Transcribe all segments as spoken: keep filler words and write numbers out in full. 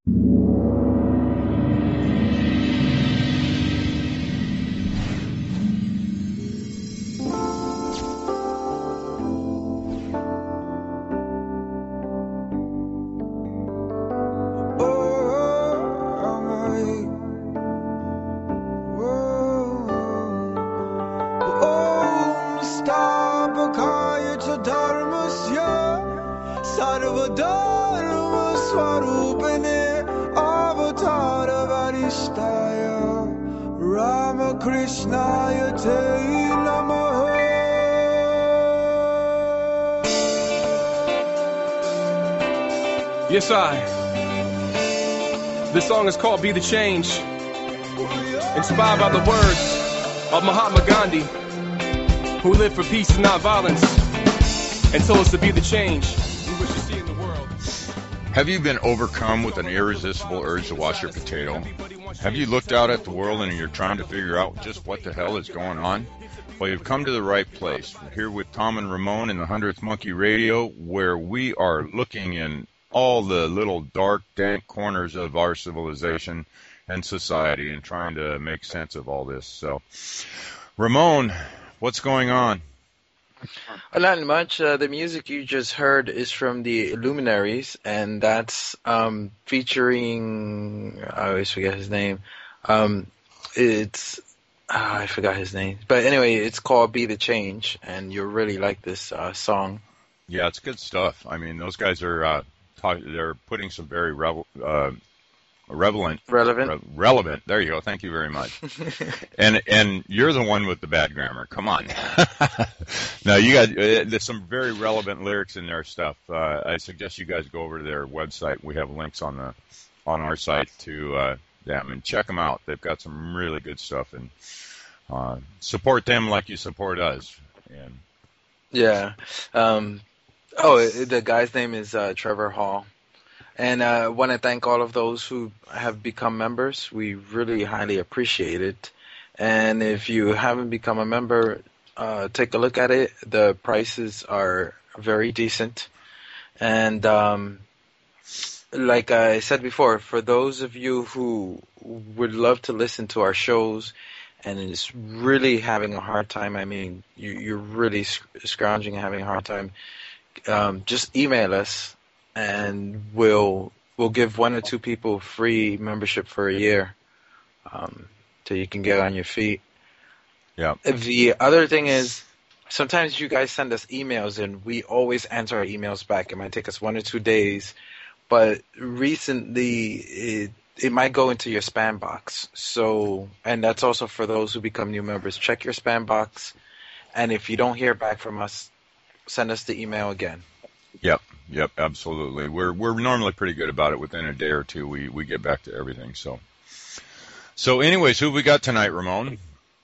Yes, I. This song is called Be the Change, inspired by the words of Mahatma Gandhi, who lived for peace and not violence, and told us to be the change we wish to see in the world. Have you been overcome with an irresistible urge to wash your potato? Have you looked out at the world and you're trying to figure out just what the hell is going on? Well, you've come to the right place. We're here with Tom and Ramon in the hundredth Monkey Radio, where we are looking in all the little dark, dank corners of our civilization and society and trying to make sense of all this. So, Ramon, what's going on? Well, not much. Uh, the music you just heard is from the Luminaries, and that's um, featuring, I always forget his name. Um, it's, oh, I forgot his name. But anyway, it's called Be the Change, and you'll really like this uh, song. Yeah, it's good stuff. I mean, those guys are... Uh, They're putting some very revel, uh, relevant, relevant, re- relevant. There you go. Thank you very much. and and you're the one with the bad grammar. Come on. No, you guys. Uh, there's some very relevant lyrics in their stuff. Uh, I suggest you guys go over to their website. We have links on the on our site to uh, them and check them out. They've got some really good stuff, and uh, support them like you support us. And yeah. Um, Oh, the guy's name is uh, Trevor Hall. And I uh, want to thank all of those who have become members. We really highly appreciate it. And if you haven't become a member, uh, take a look at it. The prices are very decent. And um, like I said before, for those of you who would love to listen to our shows and is really having a hard time, I mean, you, you're really sc- scrounging and having a hard time, Um, just email us, and we'll we'll give one or two people free membership for a year, um, so you can get on your feet. Yeah. The other thing is, sometimes you guys send us emails, and we always answer our emails back. It might take us one or two days, but recently it it might go into your spam box. So, and that's also for those who become new members. Check your spam box, and if you don't hear back from us, send us the email again. Yep, yep, absolutely. We're we're normally pretty good about it. Within a day or two, we, we get back to everything. So, so anyways, who we got tonight, Ramon?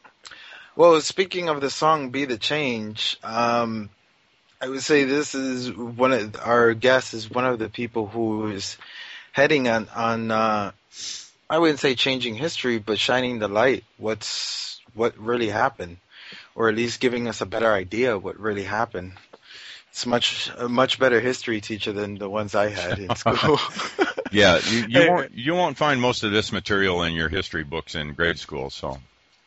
Well, speaking of the song "Be the Change," um, I would say this is one of our guests is one of the people who is heading on on. Uh, I wouldn't say changing history, but shining the light. What's what really happened, or at least giving us a better idea of what really happened. It's much a much better history teacher than the ones I had in school. Yeah, you, you won't you won't find most of this material in your history books in grade school. So.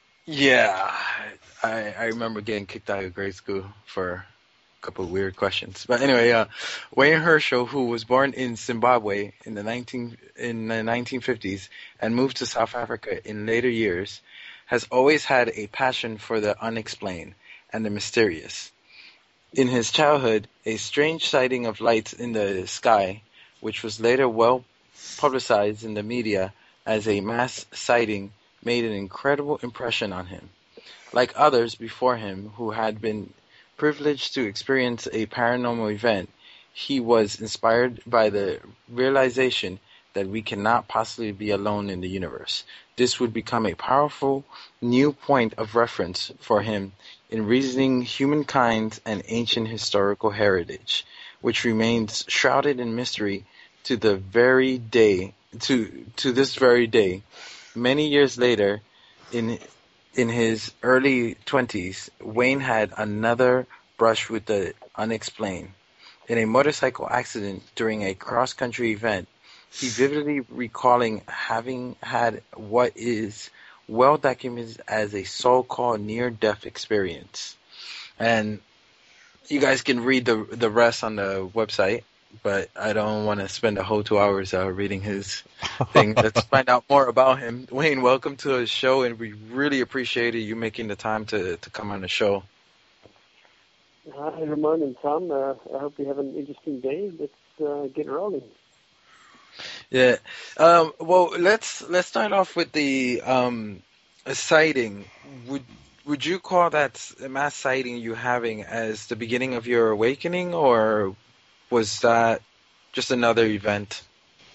Yeah, I I remember getting kicked out of grade school for a couple of weird questions. But anyway, uh, Wayne Herschel, who was born in Zimbabwe in the nineteen in the nineteen fifties and moved to South Africa in later years, has always had a passion for the unexplained and the mysterious. In his childhood, a strange sighting of lights in the sky, which was later well publicized in the media as a mass sighting, made an incredible impression on him. Like others before him who had been privileged to experience a paranormal event, he was inspired by the realization that we cannot possibly be alone in the universe. This would become a powerful new point of reference for him in reasoning humankind's and ancient historical heritage, which remains shrouded in mystery to the very day, to to this very day. Many years later, in in his early twenties, Wayne had another brush with the unexplained. In a motorcycle accident during a cross-country event, he vividly recalling having had what is well documented as a so-called near-death experience. And you guys can read the the rest on the website, but I don't want to spend a whole two hours uh, reading his thing. Let's find out more about him. Wayne, welcome to the show, and we really appreciated you making the time to, to come on the show. Hi, Ramon and Tom. Uh, I hope you have an interesting day. Let's uh, get rolling. Yeah. Um, well, let's let's start off with the um, sighting. Would would you call that mass sighting you having as the beginning of your awakening, or was that just another event?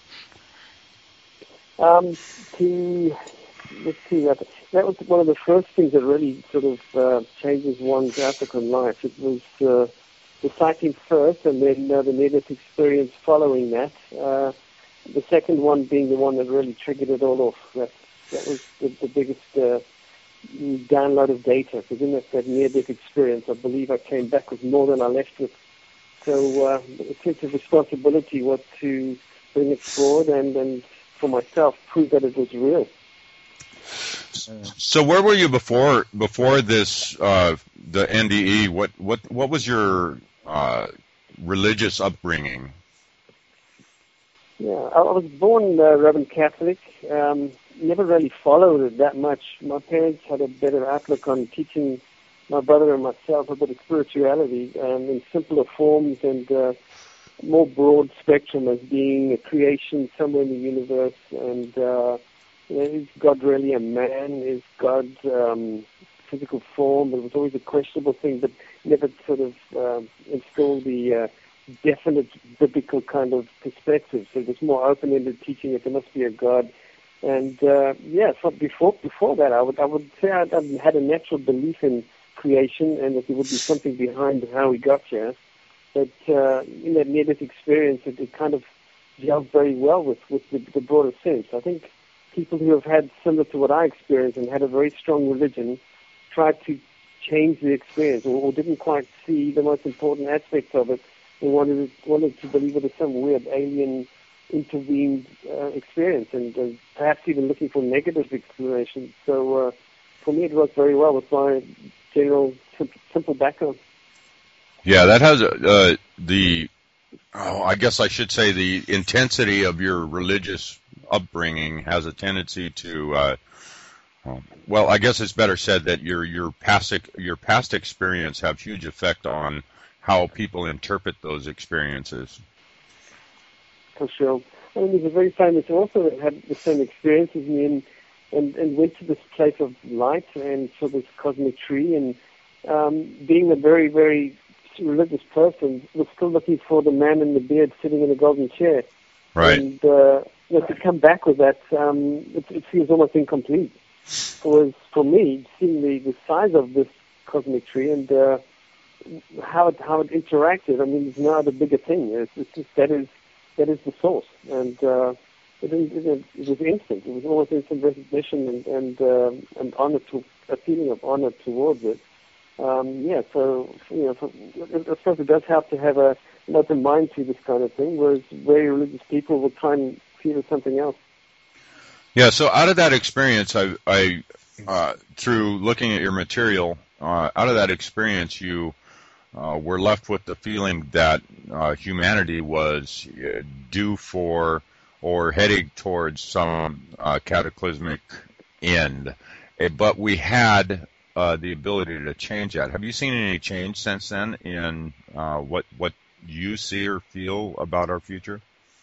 Um, to, let's see, that, that was one of the first things that really sort of uh, changes one's outlook on life. It was uh, the sighting first, and then uh, the near-death experience following that. Uh, the second one being the one that really triggered it all off. That, that was the, the biggest uh, download of data, because in that, that near-death experience, I believe I came back with more than I left with. So uh, the sense of responsibility was to bring it forward and, and for myself, prove that it was real. So where were you before before this, uh, the N D E? What what what was your uh, religious upbringing? Yeah, I was born uh, Roman Catholic. Um, never really followed it that much. My parents had a better outlook on teaching my brother and myself about spirituality um, in simpler forms and uh, more broad spectrum, as being a creation somewhere in the universe. And uh, you know, is God really a man? Is God um, physical form? It was always a questionable thing, but never sort of um, installed the uh, definite biblical kind of perspective. So it was more open-ended teaching that there must be a God. And uh, yeah, so before before that, I would I would say I had a natural belief in creation and that there would be something behind how we got here. But uh, in that near-death experience, it, it kind of gelled very well with, with the, the broader sense. I think people who have had similar to what I experienced and had a very strong religion tried to change the experience or, or didn't quite see the most important aspects of it and wanted, wanted to believe it as some weird alien intervened uh, experience and uh, perhaps even looking for negative explanations. So uh, for me, it worked very well with my general simple, simple background. Yeah, that has uh, the, oh, I guess I should say the intensity of your religious upbringing has a tendency to, uh, well, I guess it's better said that your your past your past experience have huge effect on how people interpret those experiences. For sure. I mean, there's a very famous author that had the same experience as me and, and, and went to this place of light and saw this cosmic tree, and um, being a very, very religious person, was still looking for the man in the beard sitting in a golden chair. Right. And uh, you know, to come back with that, um, it, it feels almost incomplete. Whereas for me, seeing the, the size of this cosmic tree and uh, how it how it interacted, I mean, there's no other bigger thing. It's, it's just that is that is the source, and uh, it, it, it was instant. It was almost instant recognition and and, uh, and honor to a feeling of honor towards it. Um, yeah, so you know, so, I suppose it does help to have a, an open mind to this kind of thing, whereas very religious people will try and feel something else. Yeah, so out of that experience, I, I uh, through looking at your material, uh, out of that experience, you uh, were left with the feeling that uh, humanity was uh, due for or heading towards some uh, cataclysmic end, uh, but we had uh, the ability to change that. Have you seen any change since then in uh, what what you see or feel about our future?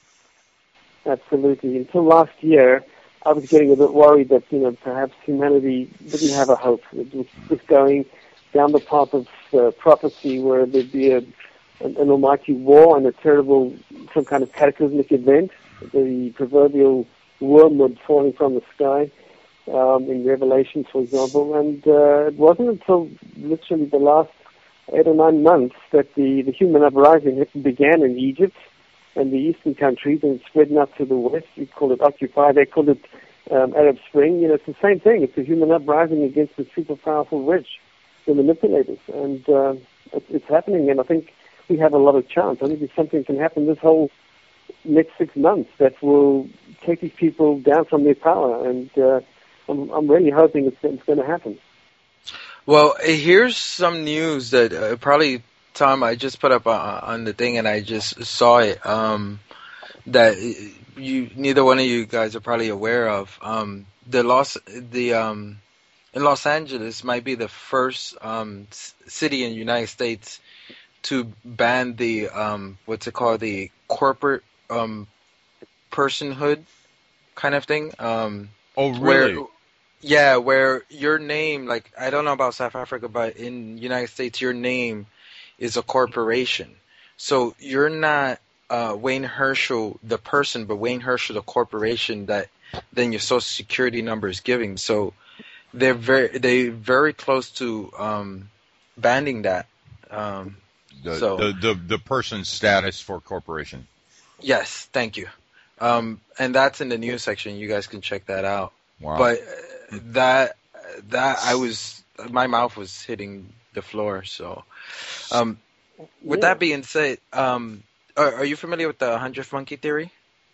Absolutely. Until last year, I was getting a bit worried that, you know, perhaps humanity didn't have a hope. It was just going down the path of uh, prophecy where there'd be a, an, an almighty war and a terrible, some kind of cataclysmic event, the proverbial wormwood falling from the sky, um, in Revelation, for example. And uh, it wasn't until literally the last eight or nine months that the, the human uprising began in Egypt and the eastern countries, and it's spreading out to the west. We call it Occupy. They call it um, Arab Spring. You know, it's the same thing. It's a human uprising against the super powerful rich, the manipulators, and uh, it's, it's happening. And I think we have a lot of chance. I think if something can happen, this whole next six months that will take these people down from their power, and uh, I'm, I'm really hoping it's, it's going to happen. Well, here's some news that uh, probably, Tom, I just put up on, on the thing, and I just saw it, um, that you neither one of you guys are probably aware of. Um, the Los, the um, in Los Angeles might be the first um, city in the United States to ban the um, what's it called, the corporate um, personhood kind of thing. Um, oh, really? Where, yeah, where your name, like, I don't know about South Africa, but in the United States, your name is a corporation. So you're not uh, Wayne Herschel, the person, but Wayne Herschel, the corporation that then your Social Security number is giving. So they're very, they very close to um, banning that. Um, the, so the, the the person's status for corporation. Yes, thank you. Um, and that's in the news section. You guys can check that out. Wow. But that that I was my mouth was hitting the floor. So, um, with yeah. that being said, um, are, are you familiar with the hundredth monkey theory?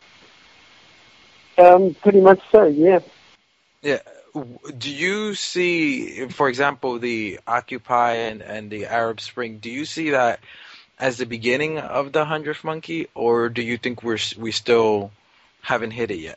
Um, pretty much so. Yeah. Yeah. Do you see, for example, the Occupy and, and the Arab Spring? Do you see that as the beginning of the hundredth monkey, or do you think we're we still haven't hit it yet?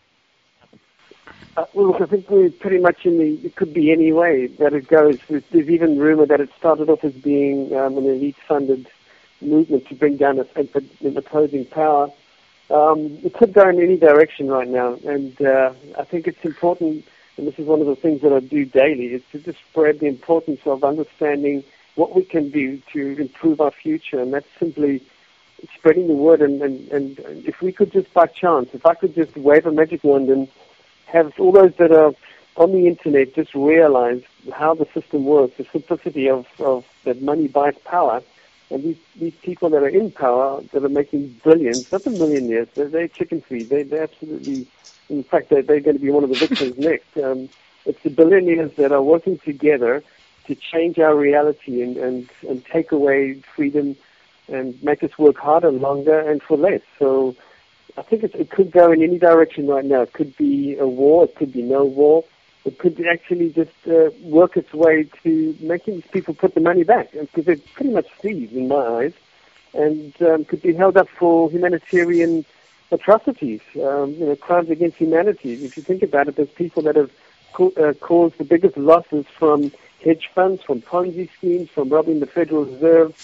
Uh, well, look, I think we're pretty much in the. It could be any way that it goes. There's, there's even rumor that it started off as being um, an elite-funded movement to bring down an opposing power. Um, it could go in any direction right now, and uh, I think it's important. And this is one of the things that I do daily, is to just spread the importance of understanding what we can do to improve our future. And that's simply spreading the word. And, and, and if we could just, by chance, if I could just wave a magic wand and have all those that are on the internet just realize how the system works, the simplicity of, of that money buys power, and these, these people that are in power, that are making billions, not the millionaires, they're, they're chicken feed. They, they're absolutely... In fact, they're, they're going to be one of the victims next. Um, it's the billionaires that are working together to change our reality and, and, and take away freedom and make us work harder, longer, and for less. So I think it, it could go in any direction right now. It could be a war. It could be no war. It could actually just uh, work its way to making these people put the money back, because they're pretty much thieves in my eyes, and um, could be held up for humanitarian atrocities, um, you know, crimes against humanity. If you think about it, there's people that have co- uh, caused the biggest losses from hedge funds, from Ponzi schemes, from robbing the Federal Reserve,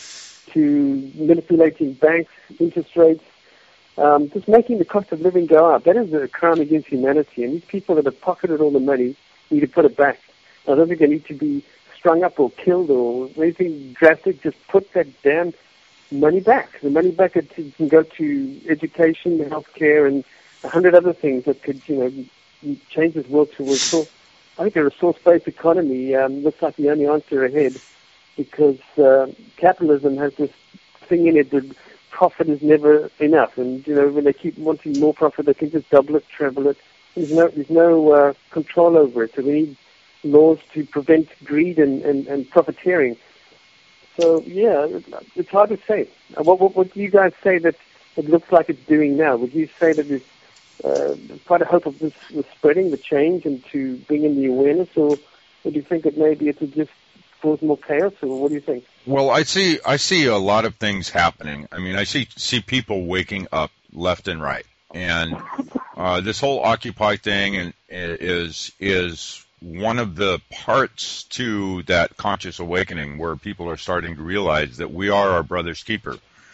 to manipulating banks, interest rates, um, just making the cost of living go up. That is a crime against humanity, and these people that have pocketed all the money need to put it back. I don't think they need to be strung up or killed or anything drastic. Just put that damn money back. The money back it can go to education, healthcare, and a hundred other things that could, you know, change this world to a resource. I think a resource-based economy um, looks like the only answer ahead, because uh, capitalism has this thing in it that profit is never enough, and you know when they keep wanting more profit, they can just double it, treble it. There's no there's no uh, control over it. So we need laws to prevent greed and, and, and profiteering. So, yeah, it's hard to say. What, what, what do you guys say that it looks like it's doing now? Would you say that there's uh, quite a hope of this, this spreading, the change, and to bring in the awareness, or, or do you think that maybe it would just cause more chaos, or what do you think? Well, I see I see a lot of things happening. I mean, I see see people waking up left and right. And uh, this whole Occupy thing and, is is... one of the parts to that conscious awakening, where people are starting to realize that we are our brother's keeper.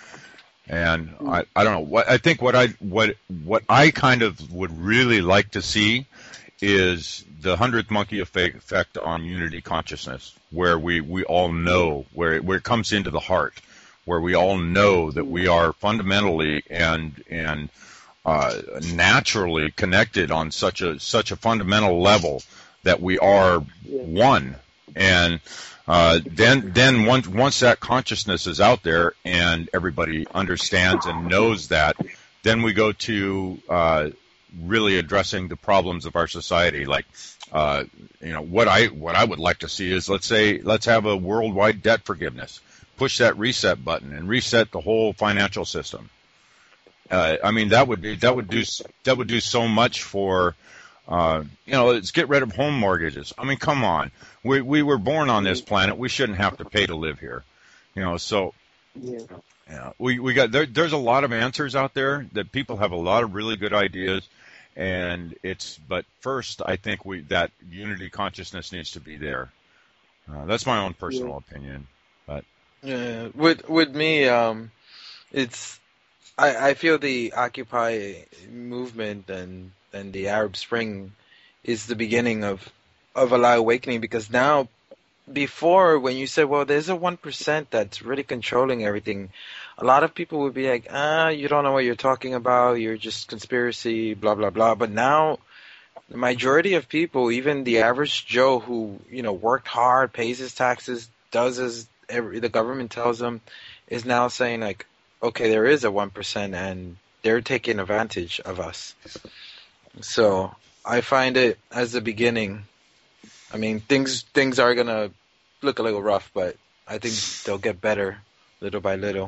And I, I don't know what I think what I what what I kind of would really like to see is the hundredth monkey effect on unity consciousness, where we, we all know, where it, where it comes into the heart, where we all know that we are fundamentally and and uh, naturally connected on such a such a fundamental level that we are one. And uh, then then once once that consciousness is out there and everybody understands and knows that, then we go to uh, really addressing the problems of our society. Like, uh, you know, what I what I would like to see is, let's say, let's have a worldwide debt forgiveness. Push that reset button and reset the whole financial system. Uh, I mean, that would be that would do that would do so much for, uh, you know, let's get rid of home mortgages. I mean, come on, we we were born on this planet. We shouldn't have to pay to live here, you know. So, Yeah. yeah, we we got there, there's a lot of answers out there that people have a lot of really good ideas, and it's but first I think we that unity consciousness needs to be there. Uh, that's my own personal Yeah. opinion, but Yeah, with with me, um, it's I, I feel the Occupy movement and and the Arab Spring is the beginning of of a lot of awakening, because now, before, when you said, well, there's a one percent that's really controlling everything, a lot of people would be like, ah, you don't know what you're talking about, you're just conspiracy, blah blah blah. But now, the majority of people, even the average Joe who, you know, worked hard, pays his taxes, does as every, the government tells him, is now saying, like, okay, there is a one percent and they're taking advantage of us. So I find it as the beginning. I mean, things things are going to look a little rough, but I think they'll get better little by little.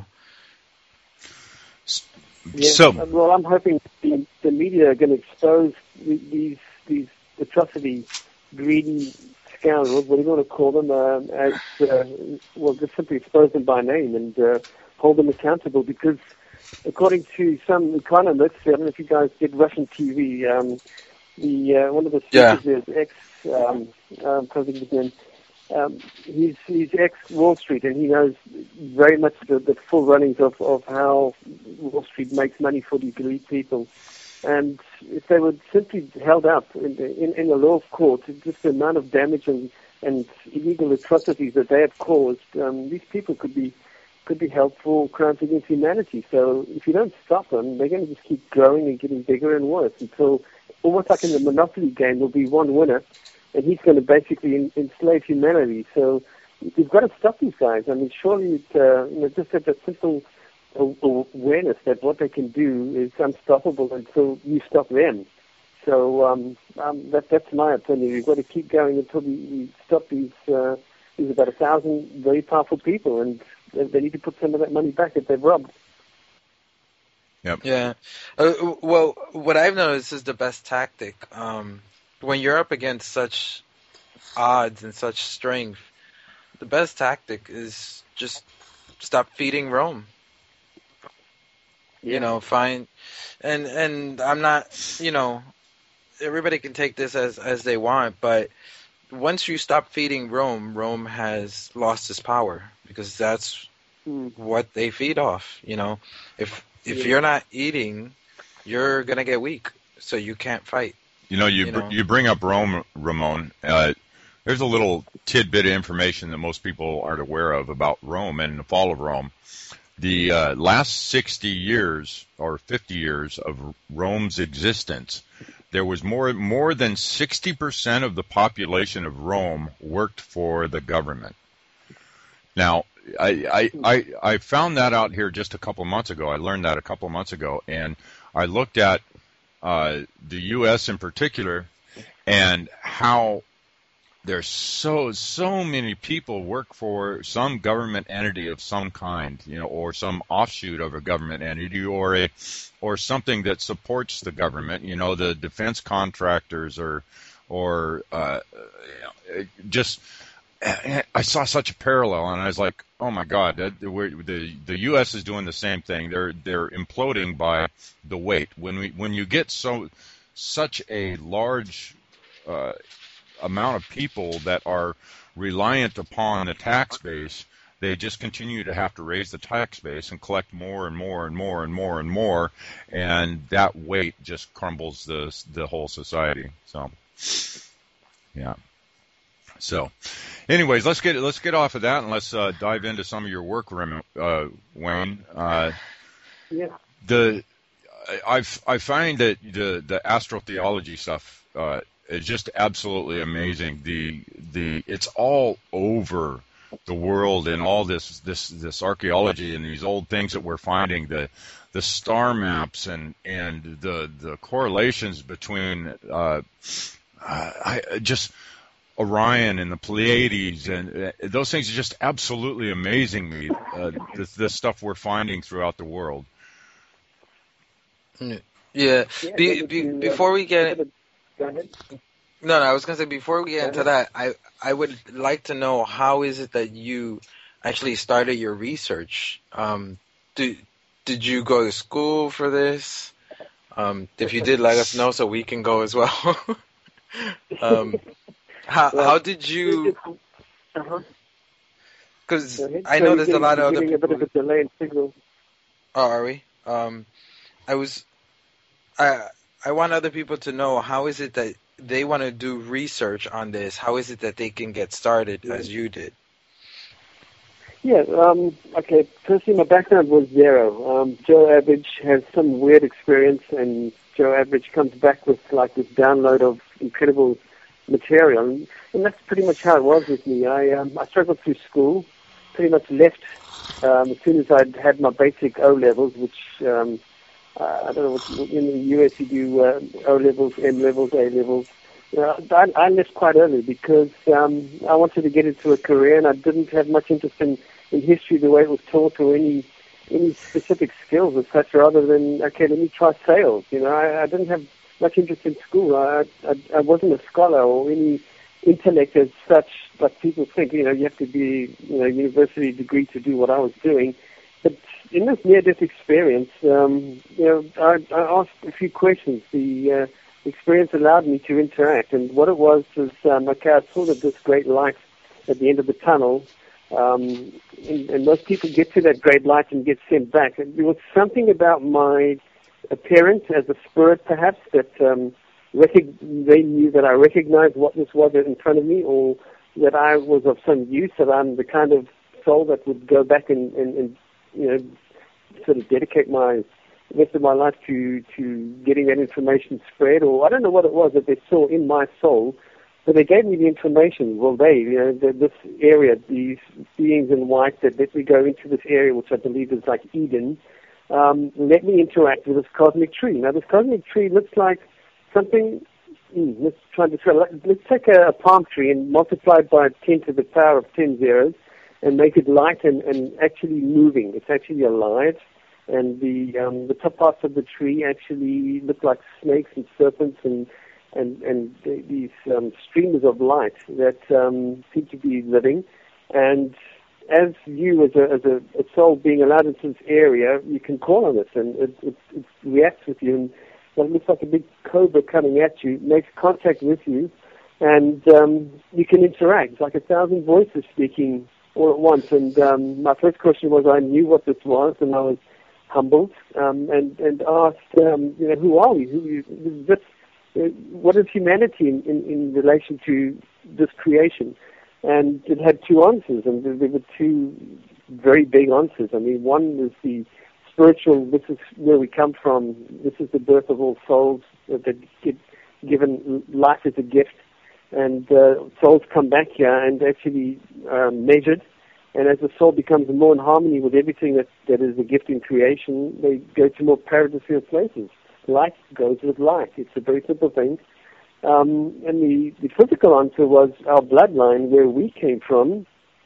Yeah. so Well, I'm hoping the, the media are going to expose the, these these atrocity, greedy scoundrels, what do you want to call them, um, as uh, well, just simply expose them by name and uh, hold them accountable. Because according to some economists, I don't know if you guys did Russian T V, um, the uh, one of the speakers Yeah. is ex um, um, president again. Um, he's he's ex Wall Street, and he knows very much the, the full runnings of, of how Wall Street makes money for these elite people. And if they were simply held up in the, in, in a law of court, just the amount of damage and, and illegal atrocities that they have caused, um, these people could be could be held for crimes against humanity. So if you don't stop them, they're going to just keep growing and getting bigger and worse until, almost like in the Monopoly game, there'll be one winner, and he's going to basically en- enslave humanity. So you've got to stop these guys. I mean, surely it, uh, you know, just have that simple a- awareness that what they can do is unstoppable until you stop them. So um, um, that, that's my opinion. We've got to keep going until we, we stop these. Uh, these about a thousand very powerful people, and they, they need to put some of that money back that they've robbed. Yep. Yeah. Uh, well, what I've noticed is the best tactic. Um, when you're up against such odds and such strength, the best tactic is just stop feeding Rome. Yeah. You know, find, and and I'm not, you know, everybody can take this as as they want, but once you stop feeding Rome, Rome has lost its power, because that's Mm. what they feed off. You know, if if Yeah. you're not eating, you're gonna get weak, so you can't fight. You know, you You br- know. you bring up Rome, Ramon. Uh, there's a little tidbit of information that most people aren't aware of about Rome and the fall of Rome. The uh, last sixty years or fifty years of Rome's existence, there was more more than sixty percent of the population of Rome worked for the government. Now, I, I, I, I found that out here just a couple months ago. I learned that a couple months ago, and I looked at uh, the U S in particular, and how there's so so many people work for some government entity of some kind, you know, or some offshoot of a government entity, or a or something that supports the government. You know, the defense contractors, or or uh, you know, just. I saw such a parallel, and I was like, "Oh my God!" That, we're, the the U S is doing the same thing. They're they're imploding by the weight. When we when you get so such a large uh, amount of people that are reliant upon the tax base, they just continue to have to raise the tax base and collect more and more and more and more and more, and that weight just crumbles the the whole society. So, yeah. So, anyways, let's get let's get off of that and let's uh, dive into some of your work, uh, Wayne. Uh, Yeah. the I I find that the the astrotheology stuff uh, is just absolutely amazing. The the it's all over the world, and all this this this archaeology and these old things that we're finding, the the star maps and and the the correlations between uh, I just. Orion and the Pleiades, and uh, those things are just absolutely amazing me, uh, the, the stuff we're finding throughout the world. Mm. Yeah. Yeah, Be, able be, to, before we um, get able to- go ahead. no, no, I was gonna say before we get Go into ahead. that, I I would like to know how is it that you actually started your research? Um, did did you go to school for this? Um, if you did, let us know so we can go as well. um, how Well, how did it, you? it's, uh-huh. Go Because ahead. I So know you're there's a getting, lot of you're other getting a bit people. of a delay in signal. Oh, are we? Um, I was. I I want other people to know how is it that they want to do research on this. How is it that they can get started Yeah. as you did? Yeah, um, okay. Personally, my background was zero. Um, Joe Average has some weird experience, and Joe Average comes back with like this download of incredible material, and, and that's pretty much how it was with me. I um, I struggled through school, pretty much left um, as soon as I'd had my basic O levels, which um, uh, I don't know what in the U S you do uh, O levels, M levels, A levels. You know, I, I left quite early because um, I wanted to get into a career, and I didn't have much interest in, in history the way it was taught, or any any specific skills as such, rather than okay, let me try sales. You know, I, I didn't have much interest in school. I, I I wasn't a scholar or any intellect as such, like people think. You know, you have to be you know university degree to do what I was doing. But in this near-death experience, um, you know, I, I asked a few questions. The uh, experience allowed me to interact, and what it was was, um, okay, I saw that this great light at the end of the tunnel, um, and, and most people get to that great light and get sent back. And there was something about my appearance as a spirit, perhaps, that um, recog- they knew that I recognized what this was in front of me, or that I was of some use, that I'm the kind of soul that would go back and, and, and you know, sort of dedicate my the rest of my life to, to getting that information spread, or I don't know what it was that they saw in my soul, but they gave me the information. Well, they, you know, the, this area, these beings in white that let me go into this area, which I believe is like Eden, um, let me interact with this cosmic tree. Now, this cosmic tree looks like something, mm, let's try to describe, let's take a, a palm tree and multiply it by ten to the power of ten zeros and make it light and, and actually moving. It's actually alive. And the um, the top parts of the tree actually look like snakes and serpents and and and th- these um, streamers of light that um, seem to be living. And as you, as a as a, a soul being allowed into this area, you can call on it, and it, it, it reacts with you. And what looks like a big cobra coming at you makes contact with you, and um, you can interact. It's like a thousand voices speaking all at once. And um, my first question was, I knew what this was, and I was humbled um, and and asked, um, you know, who are we? Who this, uh, what is humanity in, in, in relation to this creation? And it had two answers, and there, there were two very big answers. I mean, one is the spiritual. This is where we come from. This is the birth of all souls that get given life as a gift, and uh, souls come back here and actually um, measured. And as the soul becomes more in harmony with everything that, that is a gift in creation, they go to more paradisial places. Light goes with light. It's a very simple thing. Um, and the, the physical answer was our bloodline, where we came from,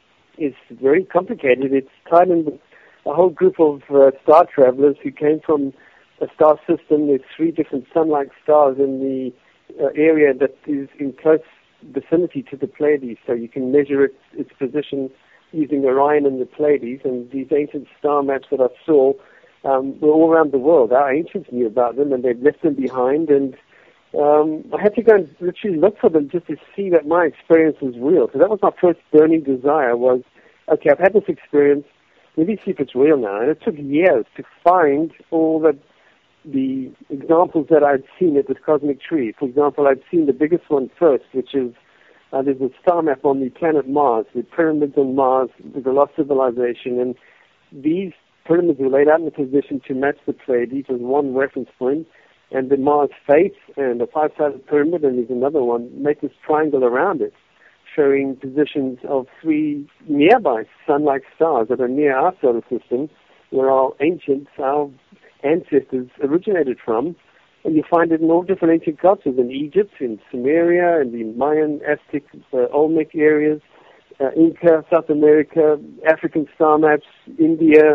is very complicated. It's tied in with a whole group of uh, star travelers who came from a star system. There's three different sun-like stars in the uh, area that is in close vicinity to the Pleiades, so you can measure its, its position using Orion and the Pleiades. And these ancient star maps that I saw um, were all around the world. Our ancients knew about them, and they'd left them behind, and um, I had to go and literally look for them just to see that my experience was real. So that was my first burning desire was, okay, I've had this experience, let me see if it's real now. And it took years to find all the, the examples that I'd seen at this cosmic tree. For example, I'd seen the biggest one first, which is Uh, there's a star map on the planet Mars, the pyramids on Mars, with a lost civilization, and these pyramids were laid out in a position to match the Pleiades as one reference point, and the Mars face and a five-sided pyramid, and there's another one, make this triangle around it, showing positions of three nearby sun-like stars that are near our solar system, where our ancients, our ancestors originated from. And you find it in all different ancient cultures, in Egypt, in Sumeria, in the Mayan, Aztec, uh, Olmec areas, uh, Inca, South America, African star maps, India,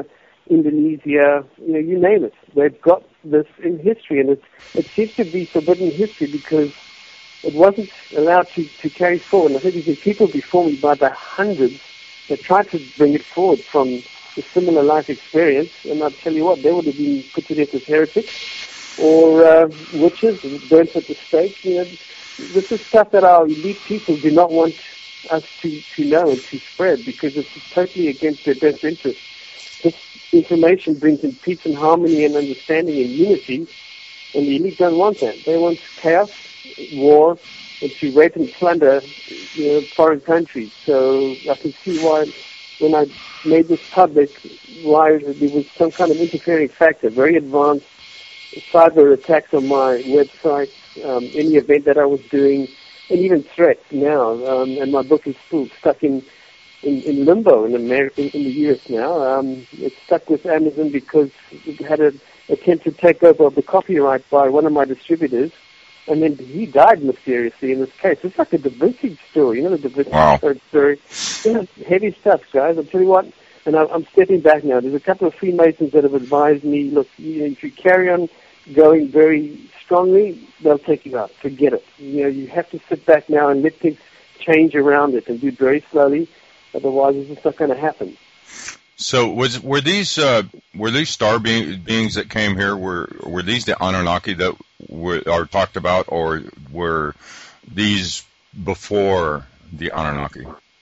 Indonesia, you know, you name it. They've got this in history, and it, it seems to be forbidden history because it wasn't allowed to, to carry forward. And I think there's been people before me by the hundreds that tried to bring it forward from a similar life experience, and I'll tell you what, they would have been put to death as heretics or uh, witches and burnt at the stake. You know, this is stuff that our elite people do not want us to, to know and to spread because it's totally against their best interest. This information brings in peace and harmony and understanding and unity, and the elite don't want that. They want chaos, war, and to rape and plunder, you know, foreign countries. So I can see why, when I made this public, why there was some kind of interfering factor, very advanced cyber attacks on my website, um, any event that I was doing, and even threats now. Um, and my book is still stuck in, in, in limbo in America, in the U S now. Um, it's stuck with Amazon because it had an attempt to take over of the copyright by one of my distributors. And then he died mysteriously in this case. It's like a Da Vinci story, you know, the Da Vinci wow. story. You know, heavy stuff, guys. I'll tell you what, and I, I'm stepping back now. There's a couple of Freemasons that have advised me, look, you know, if you carry on going very strongly, they'll take you out. Forget it. You know, you have to sit back now and let things change around it and do it very slowly. Otherwise, it's just not going to happen. So, was were these uh, were these star being, beings that came here? Were were these the Anunnaki that were, are talked about, or were these before the Anunnaki?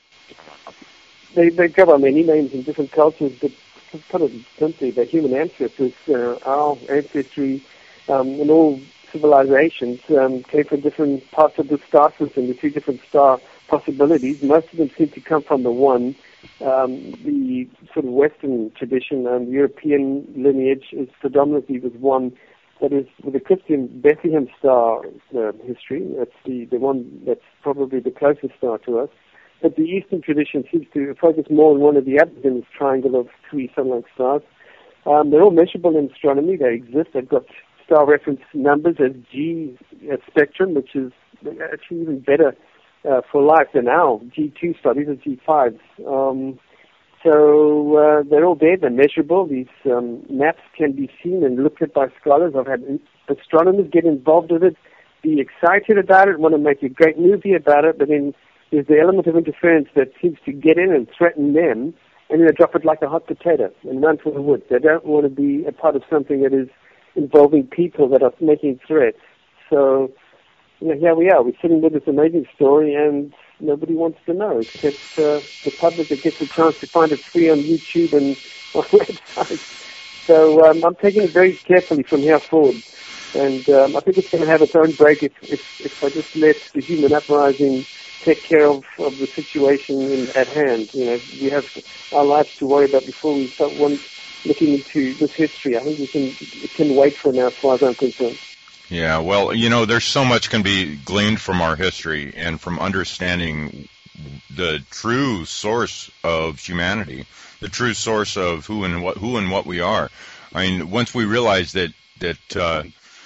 They they cover many names in different cultures, but kind of simply the human ancestors, uh, our ancestry, um, in all civilizations um, came from different parts of the star system, the two different star possibilities. Most of them seem to come from the one. Um, the sort of Western tradition and European lineage is predominantly with one that is with the Christian Bethlehem star uh, history. That's the, the one that's probably the closest star to us. But the Eastern tradition seems to focus more on one of the others in this triangle of three sun-like stars. Um, they're all measurable in astronomy. They exist. They've got star reference numbers as G uh, spectrum, which is actually even better Uh, for life than our G two star. These are G fives. Um, so uh, they're all there. They're measurable. These um, maps can be seen and looked at by scholars. I've had astronomers get involved with it, be excited about it, want to make a great movie about it, but then there's the element of interference that seems to get in and threaten them, and then they drop it like a hot potato and run for the woods. They don't want to be a part of something that is involving people that are making threats. So you know, here we are. We're sitting with this amazing story, and nobody wants to know except uh, the public that gets a chance to find it free on YouTube and on websites. So um, I'm taking it very carefully from here forward, and um, I think it's going to have its own break if, if, if I just let the human uprising take care of, of the situation in, at hand. You know, we have our lives to worry about before we start one, looking into this history. I think we can it can wait for now, as far as I'm concerned. Yeah, well, you know, there's so much can be gleaned from our history and from understanding the true source of humanity, the true source of who and what who and what we are. I mean, once we realize that that uh,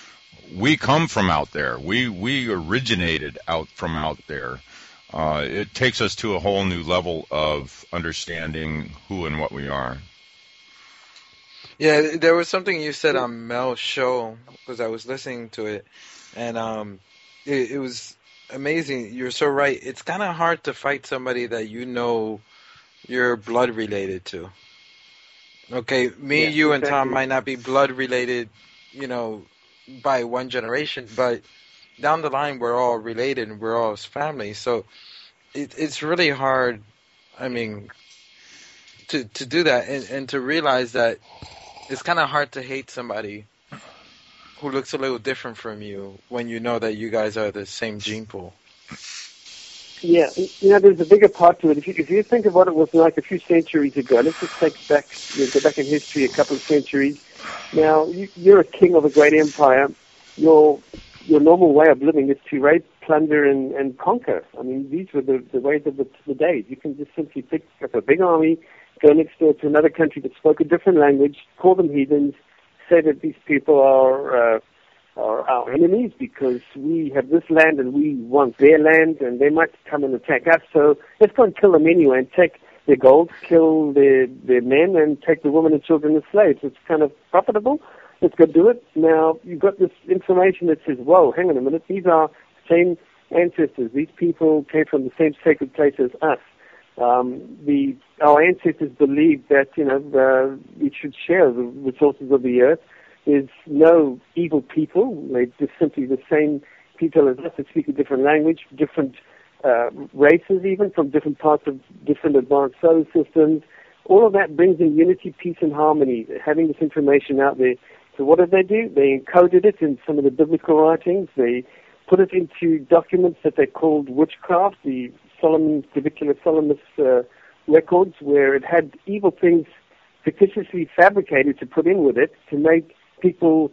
we come from out there, we we originated out from out there, uh, it takes us to a whole new level of understanding who and what we are. Yeah, there was something you said on Mel's show, because I was listening to it, and um, it, it was amazing. You're so right. It's kind of hard to fight somebody that you know you're blood related to. Okay, me, yeah, you, exactly. and Tom might not be blood related, you know, by one generation, but down the line we're all related and we're all family. So it, it's really hard, I mean, to, to do that and, and to realize that it's kind of hard to hate somebody who looks a little different from you when you know that you guys are the same gene pool. Yeah, you know, there's a bigger part to it. If you, if you think of what it was like a few centuries ago, let's just take back, you know, go back in history a couple of centuries. Now, you, you're a king of a great empire. Your your normal way of living is to rape, plunder, and, and conquer. I mean, these were the, the ways of the, the days. You can just simply pick up a big army, go next door to another country that spoke a different language, call them heathens, say that these people are uh, are our enemies because we have this land and we want their land and they might come and attack us. So let's go and kill them anyway and take their gold, kill their, their men, and take the women and children as slaves. It's kind of profitable. Let's go do it. Now, you've got this information that says, whoa, hang on a minute, these are the same ancestors. These people came from the same sacred place as us. Um, the our ancestors believed that, you know, uh, we should share the resources of the earth. There's no evil people. They're just simply the same people as us that speak a different language, different uh, races even, from different parts of different advanced solar systems. All of that brings in unity, peace, and harmony, having this information out there. So what did they do? They encoded it in some of the biblical writings. They put it into documents that they called witchcraft, the Solomon, Clavicular Solomon uh, records, where it had evil things fictitiously fabricated to put in with it to make people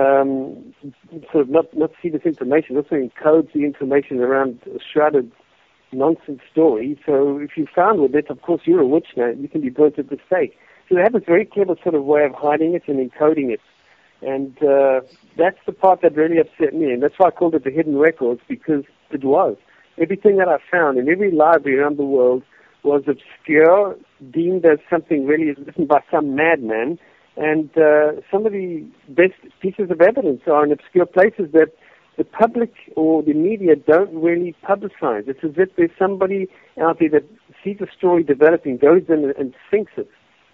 um, sort of not, not see this information. Also encodes the information around a shrouded nonsense story. So if you found with it, of course, you're a witch now. You can be burnt at the stake. So they have a very clever sort of way of hiding it and encoding it. And uh, that's the part that really upset me. And that's why I called it the hidden records, because it was. Everything that I found in every library around the world was obscure, deemed as something really written by some madman. And uh, some of the best pieces of evidence are in obscure places that the public or the media don't really publicize. It's as if there's somebody out there that sees a story developing, goes in and thinks it.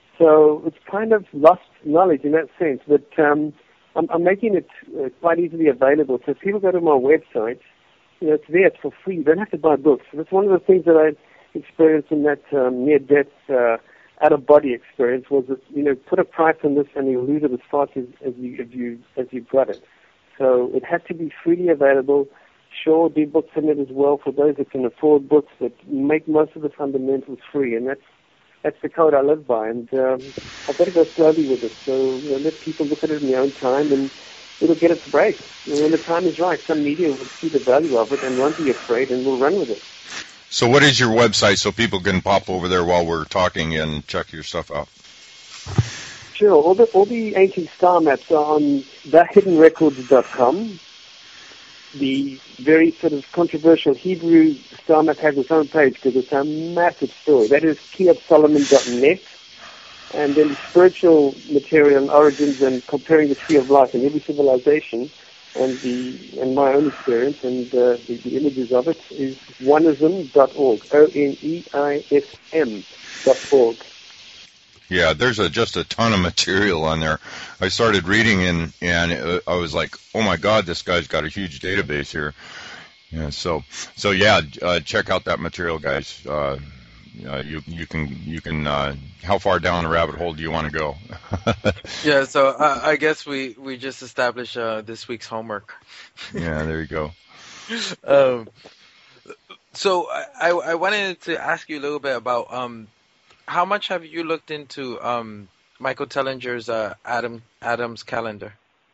So it's kind of lost knowledge in that sense. But um, I'm, I'm making it uh, quite easily available. So if people go to my website, you know, it's there, it's for free. You don't have to buy books. So that's one of the things that I experienced in that um, near-death, uh, out-of-body experience was that, you know, put a price on this and you'll lose it as fast as, as, you, as, you, as you've got it. So it had to be freely available. Sure, do books in it as well for those that can afford books, but make most of the fundamentals free. And that's that's the code I live by. And um, I've got to go slowly with it. So, you know, let people look at it in their own time, and it'll get its break. And when the time is right, some media will see the value of it and won't be afraid and will run with it. So what is your website so people can pop over there while we're talking and check your stuff out? Sure. All the, all the ancient star maps are on the hidden records dot com. The very sort of controversial Hebrew star map has its own page because it's a massive story. That is key of solomon dot net. And then the spiritual material and origins and comparing the tree of life in every civilization and the and my own experience and uh, the, the images of it is oneism dot org, O N E I S M dot org. Yeah, there's a, just a ton of material on there. I started reading and, and uh, I was like, oh my God, this guy's got a huge database here. Yeah, so, so yeah, uh, check out that material, guys. Uh, uh, you, you can, you can, uh, how far down the rabbit hole do you want to go? Yeah, so uh, I guess we, we just established uh, this week's homework. Yeah, there you go. um, so I, I wanted to ask you a little bit about, um, how much have you looked into um, Michael Tellinger's uh, Adam Adam's calendar?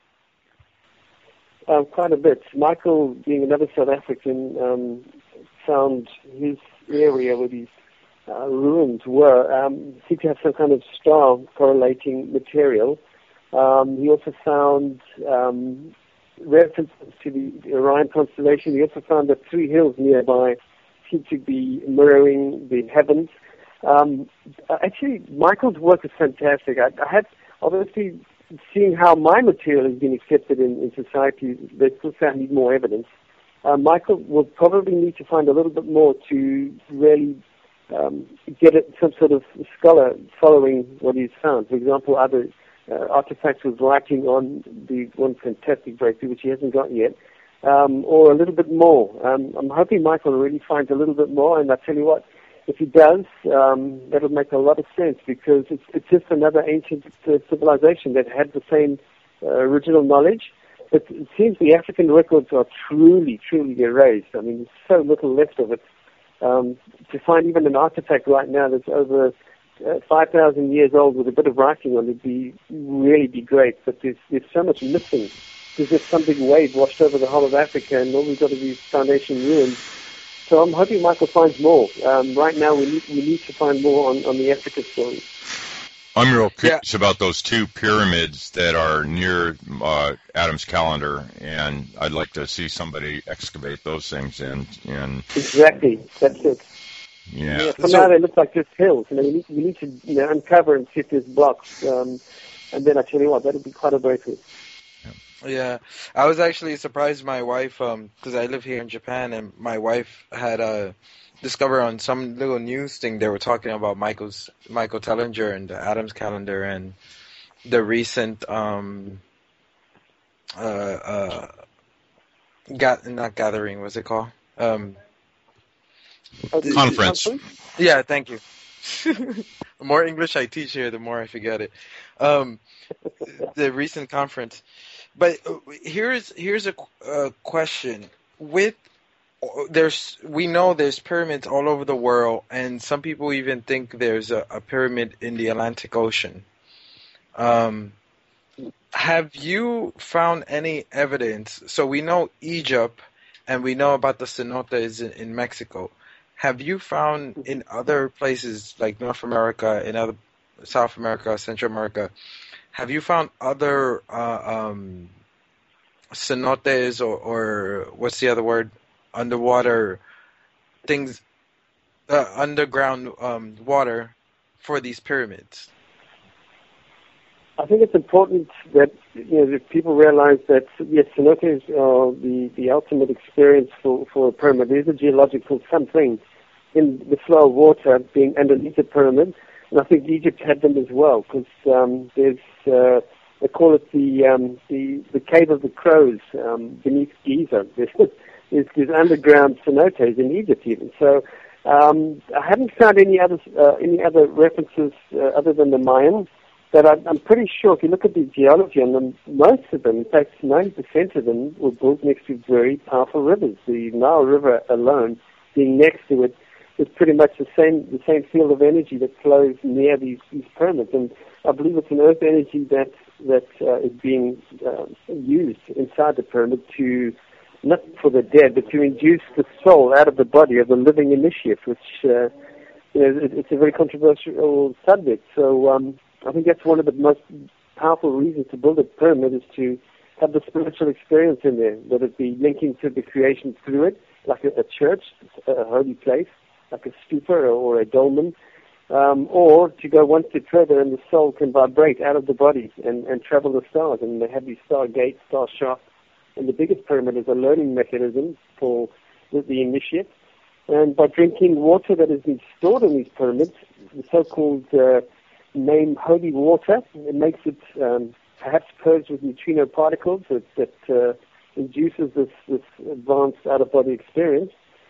Uh, quite a bit. Michael, being another South African, um, found his area where these uh, ruins were um, seemed to have some kind of star correlating material. Um, he also found um, references to the Orion constellation. He also found that three hills nearby seemed to be mirroring the heavens. Um, actually, Michael's work is fantastic. I, I had, obviously, seeing how my material has been accepted in, in society, they still say I need more evidence. Uh, Michael will probably need to find a little bit more to really um, get it, some sort of scholar following what he's found. For example, other uh, artifacts with writing on the one fantastic breakthrough, which he hasn't got yet, um, or a little bit more. Um, I'm hoping Michael really finds a little bit more, and I tell you what, if he does, um, that'll make a lot of sense because it's, it's just another ancient uh, civilization that had the same uh, original knowledge. But it seems the African records are truly, truly erased. I mean, there's so little left of it. Um, to find even an artifact right now that's over uh, five thousand years old with a bit of writing on it would be, really be great. But there's, there's so much missing. There's just some big wave washed over the whole of Africa, and all we've got are these foundation ruins. So I'm hoping Michael finds more. Um, right now, we need, we need to find more on, on the Africa story. I'm real curious yeah. about those two pyramids that are near uh, Adam's calendar, and I'd like to see somebody excavate those things. And, and exactly, that's it. Yeah. Yeah, for So- now they look like just hills. You know, we need, we need to you know, uncover and see if there's blocks. Um, and then I tell you what, that'll be quite a breakthrough. Yeah, I was actually surprised. My wife, um, because I live here in Japan, and my wife had uh, discovered on some little news thing they were talking about Michael's Michael Tellinger and the Adams calendar and the recent um uh uh got not gathering, what's it called? Um, Oh, the- the Conference. yeah, thank you. The more English I teach here, the more I forget it. Um, the recent conference. But uh, here's here's a, a question. With there's we know there's pyramids all over the world, and some people even think there's a, a pyramid in the Atlantic Ocean. Um, have you found any evidence? So we know Egypt, and we know about the cenotes in, in Mexico. Have you found in other places like North America, in other South America, Central America? Have you found other uh, um, cenotes or, or what's the other word? Underwater things, uh, underground um, water for these pyramids? I think it's important that you know that people realize that yes, cenotes are the, the ultimate experience for, for a pyramid. There's a geological something in the flow of water being underneath the pyramid, and I think Egypt had them as well because um, there's uh, they call it the um, the the cave of the crows um, beneath Giza. There's, there's, there's underground cenotes in Egypt even. So um, I haven't found any other uh, any other references uh, other than the Mayans. But I'm, I'm pretty sure if you look at the geology on them, most of them, in fact, ninety percent of them were built next to very powerful rivers. The Nile River alone, being next to it, is pretty much the same the same field of energy that flows near these, these pyramids. And I believe it's an earth energy that that uh, is being uh, used inside the pyramid to, not for the dead, but to induce the soul out of the body of the living initiate, which uh, you know, it, it's a very controversial subject. So. Um, I think that's one of the most powerful reasons to build a pyramid is to have the spiritual experience in there, whether it be linking to the creation through it, like a, a church, a holy place, like a stupa or a dolmen, um, or to go one step further and the soul can vibrate out of the body and, and travel the stars. And they have these star gates, star shafts. And the biggest pyramid is a learning mechanism for the, the initiate. And by drinking water that has been stored in these pyramids, the so-called uh, name holy water. It makes it um, perhaps purged with neutrino particles that, that uh, induces this, this advanced out-of-body experience.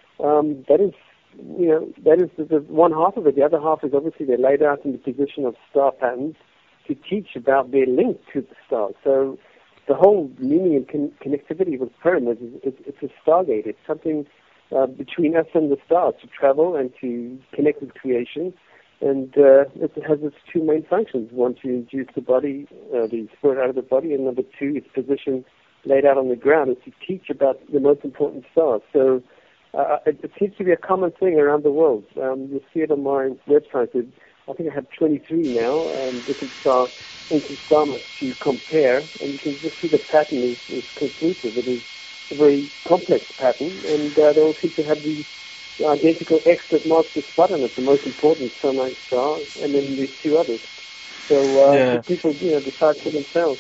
Um, that is, you know, that is the, the one half of it. The other half is obviously they're laid out in the position of star patterns to teach about their link to the stars. So the whole meaning and con- connectivity with pyramids is it's, it's a stargate. It's something uh, between us and the stars to travel and to connect with creation. And uh, it has its two main functions. One, to induce the body, uh, the spirit out of the body, and number two, its position laid out on the ground is to teach about the most important stars. So uh, it, it seems to be a common thing around the world. Um, you'll see it on my website. It, I think I have twenty-three now, um, different star, ancient star maps to compare, and you can just see the pattern is, is conclusive. It is a very complex pattern, and uh, they all seem to have the identical X that marks the spot on it, the most important sunlight star, and then there's two others. So uh, Yeah. people, you know, decide for themselves.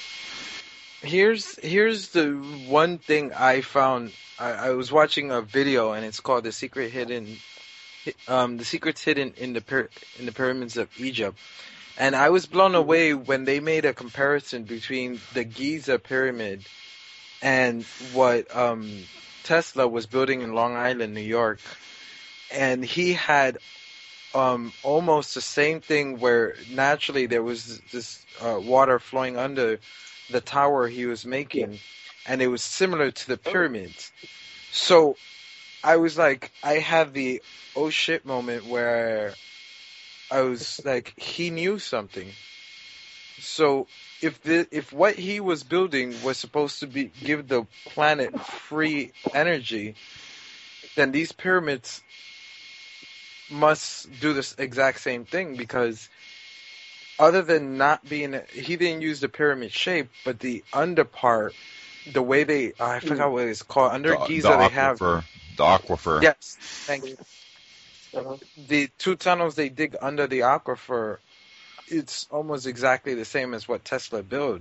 Here's here's the one thing I found. I, I was watching a video, and it's called "The Secret Hidden," um, "The Secrets Hidden in the Pyra- in the Pyramids of Egypt," and I was blown away when they made a comparison between the Giza pyramid and what um, Tesla was building in Long Island, New York, and he had um, almost the same thing where naturally there was this uh, water flowing under the tower he was making, yeah. and it was similar to the pyramids. So I was like, I had the oh shit moment where I was like, he knew something. So if the if what he was building was supposed to be give the planet free energy, then these pyramids must do this exact same thing, because other than not being, he didn't use the pyramid shape, but the under part, the way they, oh, I forgot what it's called, under the, Giza the they aquifer, have the aquifer. Yes, thank you. Uh-huh. the two tunnels they dig under the aquifer, it's almost exactly the same as what Tesla built.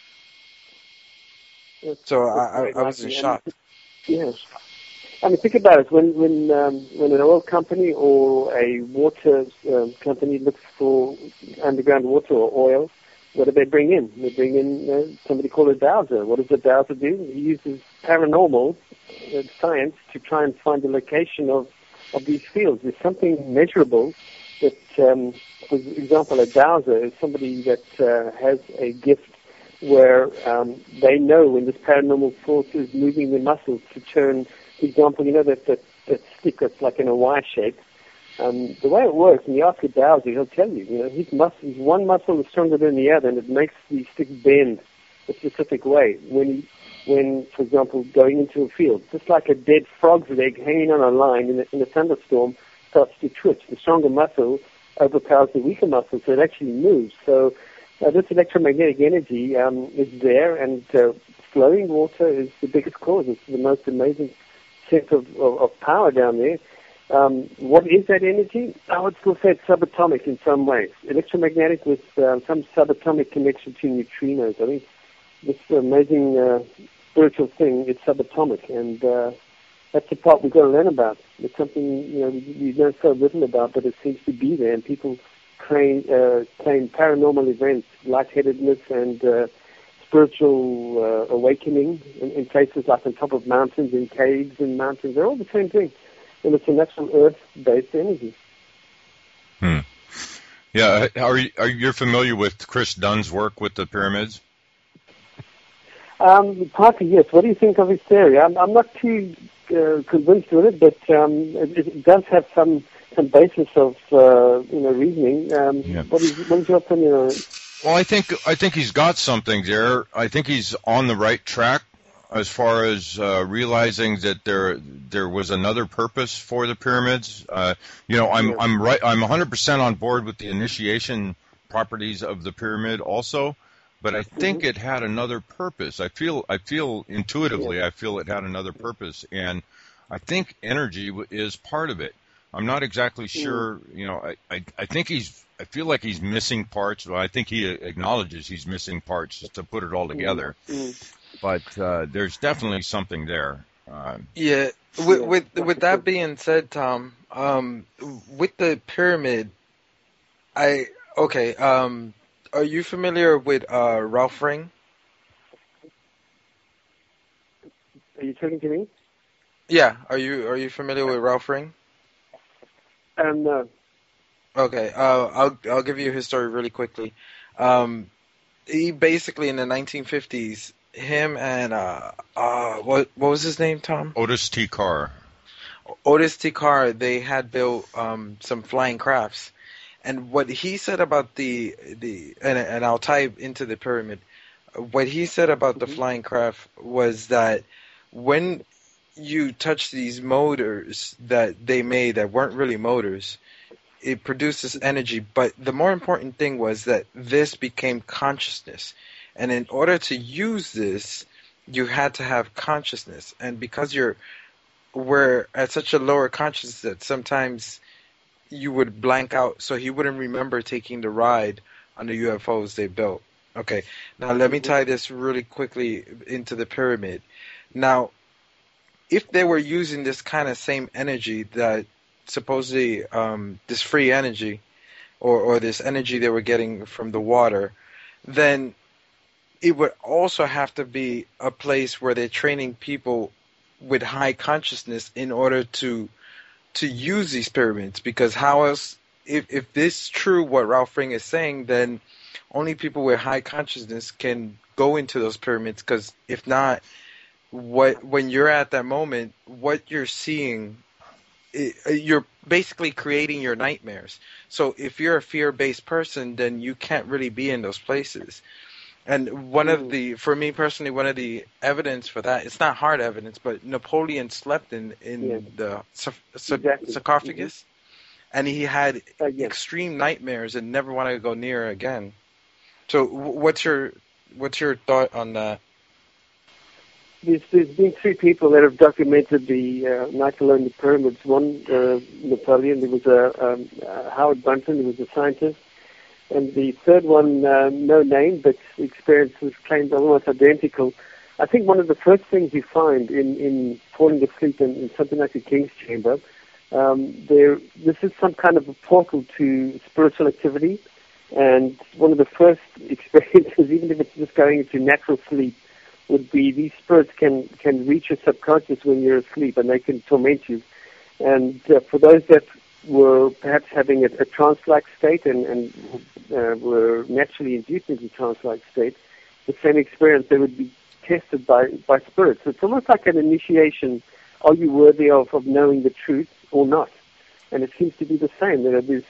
It's, So it's I, I, very I was in likely. shock. And, yes. I mean, think about it. When when um, when an oil company or a water um, company looks for underground water or oil, what do they bring in? They bring in uh, somebody called a dowser. What does a dowser do? He uses paranormal uh, science to try and find the location of, of these fields. There's something measurable that, um, for example, a dowser is somebody that uh, has a gift where um, they know when this paranormal force is moving their muscles to turn. For example, you know that, that, that stick that's like in a Y shape. Um, the way it works, when you ask a dowser, he'll tell you, you know, his muscles, one muscle is stronger than the other, and it makes the stick bend a specific way. When, he, when, for example, going into a field, just like a dead frog's leg hanging on a line in a, in a thunderstorm starts to twitch. The stronger muscle overpowers the weaker muscle, so it actually moves. So uh, this electromagnetic energy um, is there, and uh, flowing water is the biggest cause. It's the most amazing sense of, of, of power down there. Um, what is that energy? I would still say it's subatomic in some ways. Electromagnetic with uh, some subatomic connection to neutrinos. I think this amazing uh, spiritual thing is subatomic, and uh, that's the part we've got to learn about. It's something you know we, we know so little about, but it seems to be there, and people claim, uh, claim paranormal events, lightheadedness, and uh, spiritual uh, awakening in, in places like on top of mountains, in caves and mountains. They're all the same thing. And it's a natural earth-based energy. Hmm. Yeah, are you, are you familiar with Chris Dunn's work with the pyramids? Um, partly, yes. What do you think of his theory? I'm, I'm not too uh, convinced with it, but um, it, it does have some some basis of uh, you know reasoning. Um, Yeah. What is what is your opinion on it? Well, I think I think he's got something there. I think he's on the right track as far as uh, realizing that there there was another purpose for the pyramids. Uh, you know, I'm Yeah. I'm right. I'm one hundred percent on board with the initiation properties of the pyramid also, but I think Mhm. it had another purpose. I feel I feel intuitively Yeah. I feel it had another purpose, and I think energy w- is part of it. I'm not exactly sure. You know, I, I I think he's. I feel like he's missing parts. Well, I think he acknowledges he's missing parts to put it all together. Mm. But uh, there's definitely something there. Uh, Yeah. With Yeah, with, that's with for that sure. being said, Tom, um, with the pyramid, I okay. Um, are you familiar with uh, Ralph Ring? Are you talking to me? Yeah. Are you are you familiar with Ralph Ring? Um, no. Okay. Uh, I'll I'll give you his story really quickly. Um, he basically in the nineteen fifties, him and uh, uh, what what was his name, Tom? Otis T. Carr. Otis T. Carr. They had built um some flying crafts, and what he said about the the and and I'll tie it into the pyramid. What he said about the Mhm. flying craft was that when you touch these motors that they made that weren't really motors, it produces energy. But the more important thing was that this became consciousness. And in order to use this, you had to have consciousness. And because you're we're at such a lower consciousness that sometimes you would blank out, so he wouldn't remember taking the ride on the U F Os they built. Okay, now let me tie this really quickly into the pyramid. Now, if they were using this kind of same energy that supposedly um, this free energy or, or this energy they were getting from the water, then it would also have to be a place where they're training people with high consciousness in order to to use these pyramids. Because how else, if, if this is true what Ralph Ring is saying, then only people with high consciousness can go into those pyramids. Because if not, what when you're at that moment, what you're seeing, it, you're basically creating your nightmares. So if you're a fear-based person, then you can't really be in those places. And one of the, for me personally, one of the evidence for that, it's not hard evidence, but Napoleon slept in, in Yeah. the sarf- sar- Exactly. sarcophagus, and he had Uh, yeah. extreme nightmares and never wanted to go near it again. So wh- what's your what's your thought on that? there's, there's been three people that have documented the uh, night alone in the pyramids. One, uh, Napoleon, there was a um, uh, Howard Bunton, who was a scientist. And the third one, uh, no name, but the experience was claimed almost identical. I think one of the first things you find in, in falling asleep in, in something like a king's chamber, um, there, this is some kind of a portal to spiritual activity. And one of the first experiences, even if it's just going into natural sleep, would be these spirits can, can reach your subconscious when you're asleep, and they can torment you. And uh, for those that were perhaps having a, a trance-like state and, and uh, were naturally induced into a trance-like state, the same experience, they would be tested by, by spirits. It's almost like an initiation. Are you worthy of, of knowing the truth or not? And it seems to be the same. There is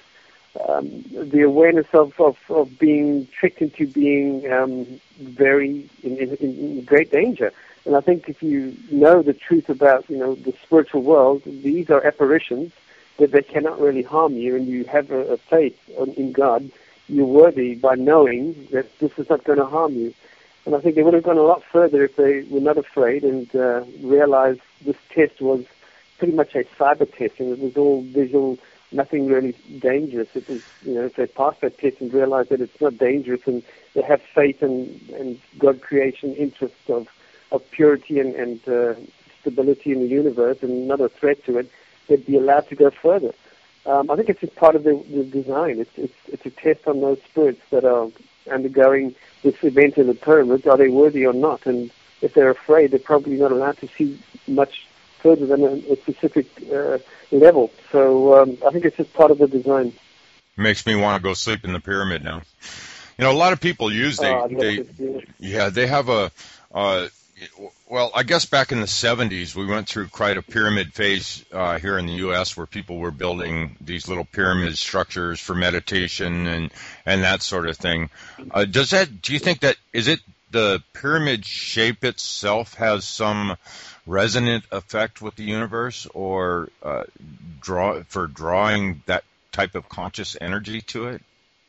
um, the awareness of, of, of being tricked into being um, very in, in, in great danger. And I think if you know the truth about, you know, the spiritual world, these are apparitions, that they cannot really harm you, and you have a, a faith in God, you're worthy by knowing that this is not going to harm you. And I think they would have gone a lot further if they were not afraid and uh, realized this test was pretty much a cyber test, and it was all visual, nothing really dangerous. It was, you know, if they passed that test and realized that it's not dangerous, and they have faith and, and God creation interests of, of purity and, and uh, stability in the universe and not a threat to it, they'd be allowed to go further. Um, I think it's just part of the, the design. It's, it's, it's a test on those spirits that are undergoing this event in the pyramids. Are they worthy or not? And if they're afraid, they're probably not allowed to see much further than a, a specific uh, level. So um, I think it's just part of the design. Makes me want to go sleep in the pyramid now. You know, a lot of people use they, uh, they yeah, they have a. Uh, Well, I guess back in the seventies, we went through quite a pyramid phase uh, here in the U S where people were building these little pyramid structures for meditation and, and that sort of thing. Uh, does that? Do you think that is it the pyramid shape itself has some resonant effect with the universe, or uh, draw for drawing that type of conscious energy to it?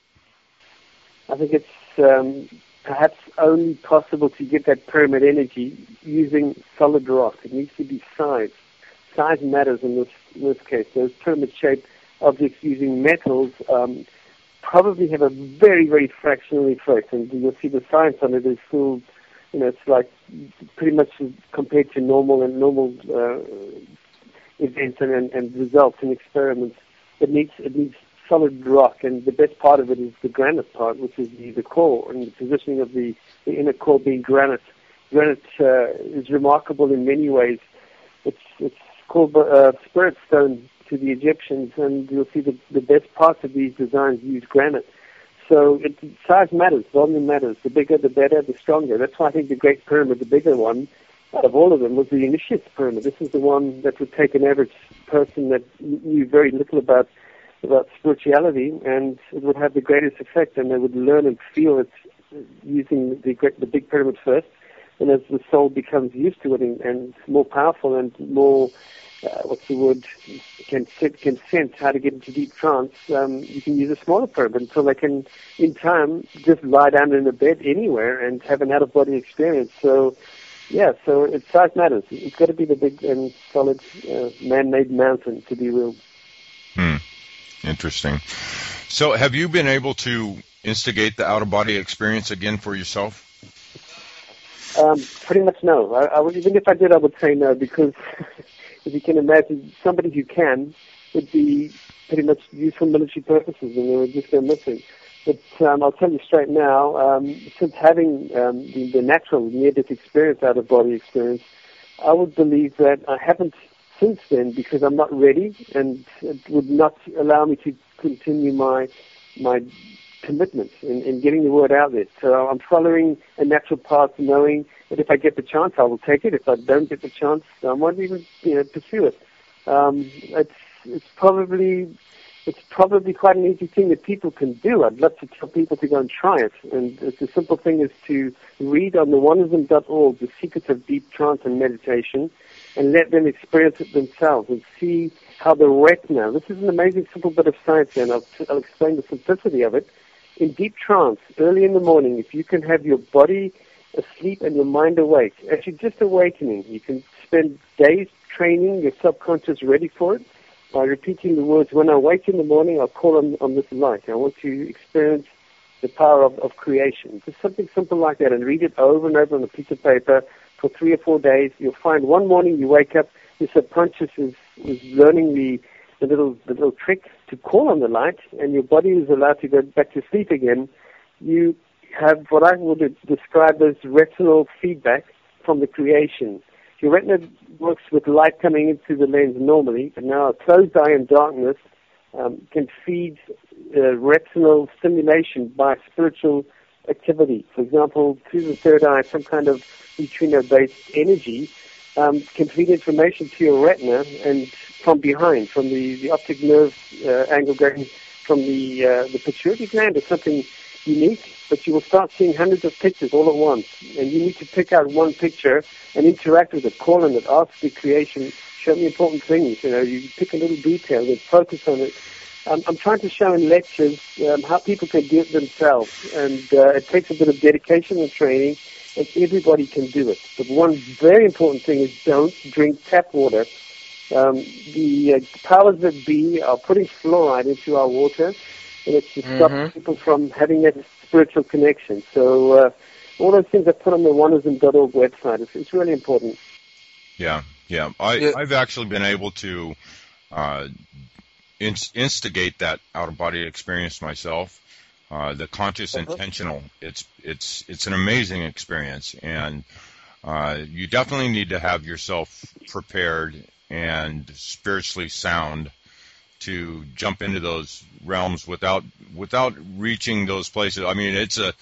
I think it's. Um perhaps only possible to get that pyramid energy using solid rock. It needs to be size. Size matters in this in this case. Those pyramid-shaped objects using metals um, probably have a very, very fractional effect. And you'll see the science on it is still, you know, it's like pretty much compared to normal and normal uh, events and, and, and results and experiments. It needs it needs solid rock, and the best part of it is the granite part, which is the, the core, and the positioning of the, the inner core being granite. Granite uh, is remarkable in many ways. It's it's called uh, spirit stone to the Egyptians, and you'll see the, the best parts of these designs use granite. So it, size matters, volume matters. The bigger, the better, the stronger. That's why I think the Great Pyramid, the bigger one out of all of them, was the Initiate's Pyramid. This is the one that would take an average person that knew very little about about spirituality, and it would have the greatest effect, and they would learn and feel it using the the big pyramid first, and as the soul becomes used to it and, and more powerful and more, uh, what's the word, can sit, can sense how to get into deep trance, um, you can use a smaller pyramid until they can, in time, just lie down in a bed anywhere and have an out-of-body experience. So, yeah, so it, size matters. It's got to be the big and solid uh, man-made mountain to be real. Hmm. Interesting. So have you been able to instigate the out-of-body experience again for yourself? Um, pretty much no. I, I would, even if I did, I would say no, because if you can imagine, somebody who can would be pretty much used for military purposes, and they would just go missing. But um, I'll tell you straight now, um, since having um, the, the natural near-death experience, out-of-body experience, I would believe that I haven't since then, because I'm not ready, and it would not allow me to continue my my commitment in, in getting the word out there. So I'm following a natural path, knowing that if I get the chance, I will take it. If I don't get the chance, I won't even, you know, pursue it. Um, it's it's probably it's probably quite an easy thing that people can do. I'd love to tell people to go and try it. And it's a simple thing is to read on the oneism dot org the secrets of deep trance and meditation, and let them experience it themselves and see how the retina, this is an amazing simple bit of science, and I'll, I'll explain the simplicity of it. In deep trance, early in the morning, if you can have your body asleep and your mind awake. As you're just awakening, you can spend days training your subconscious ready for it by repeating the words, when I wake in the morning, I'll call on, on this light. I want to experience the power of, of creation. Just something simple like that, and read it over and over on a piece of paper for three or four days. You'll find one morning you wake up, your subconscious is, is learning the, the little the little trick to call on the light, and your body is allowed to go back to sleep again. You have what I would describe as retinal feedback from the creation. Your retina works with light coming into the lens normally, but now a closed eye in darkness um, can feed uh, retinal stimulation by spiritual activity. For example, through the third eye, some kind of neutrino-based energy um, can feed information to your retina, and from behind, from the, the optic nerve uh, angle going from the uh, the pituitary gland, is something unique, but you will start seeing hundreds of pictures all at once, and you need to pick out one picture and interact with it, call on it, ask the creation, show me important things. You know, you pick a little detail and focus on it. Um, I'm trying to show in lectures um, how people can do it themselves, and uh, it takes a bit of dedication and training, and everybody can do it. But one very important thing is don't drink tap water. Um, the uh, powers that be are putting fluoride into our water, and it's to stop Mm-hmm. people from having that spiritual connection. So uh, all those things I put on the wonderism dot org website. It's, it's really important. Yeah, yeah. I, Yeah. I've actually been able to uh, inst- instigate that out-of-body experience myself. Uh, the conscious Uh-huh. intentional. It's it's it's an amazing experience, and uh, you definitely need to have yourself prepared and spiritually sound to jump into those realms without without reaching those places. I mean, it's a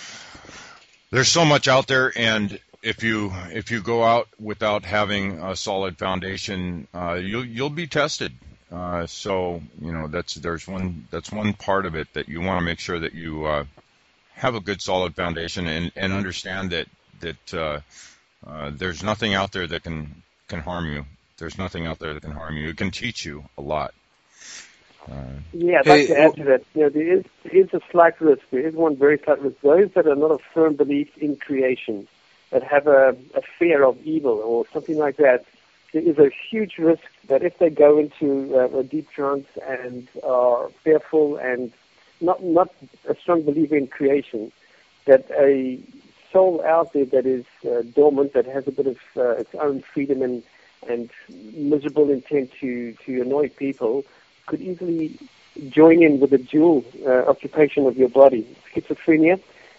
there's so much out there, and if you if you go out without having a solid foundation, uh, you'll you'll be tested. Uh, so you know that's there's one that's one part of it that you want to make sure that you uh, have a good solid foundation and, and understand that that uh, uh, there's nothing out there that can can harm you. There's nothing out there that can harm you. It can teach you a lot. Uh, Yeah, I'd Hey, like to add to that. You know, there is, there is a slight risk. There is one very slight risk. Those that are not of firm belief in creation, that have a, a fear of evil or something like that, there is a huge risk that if they go into uh, a deep trance and are fearful and not not a strong believer in creation, that a soul out there that is uh, dormant, that has a bit of uh, its own freedom and and miserable intent to, to annoy people, could easily join in with the dual uh, occupation of your body, schizophrenia,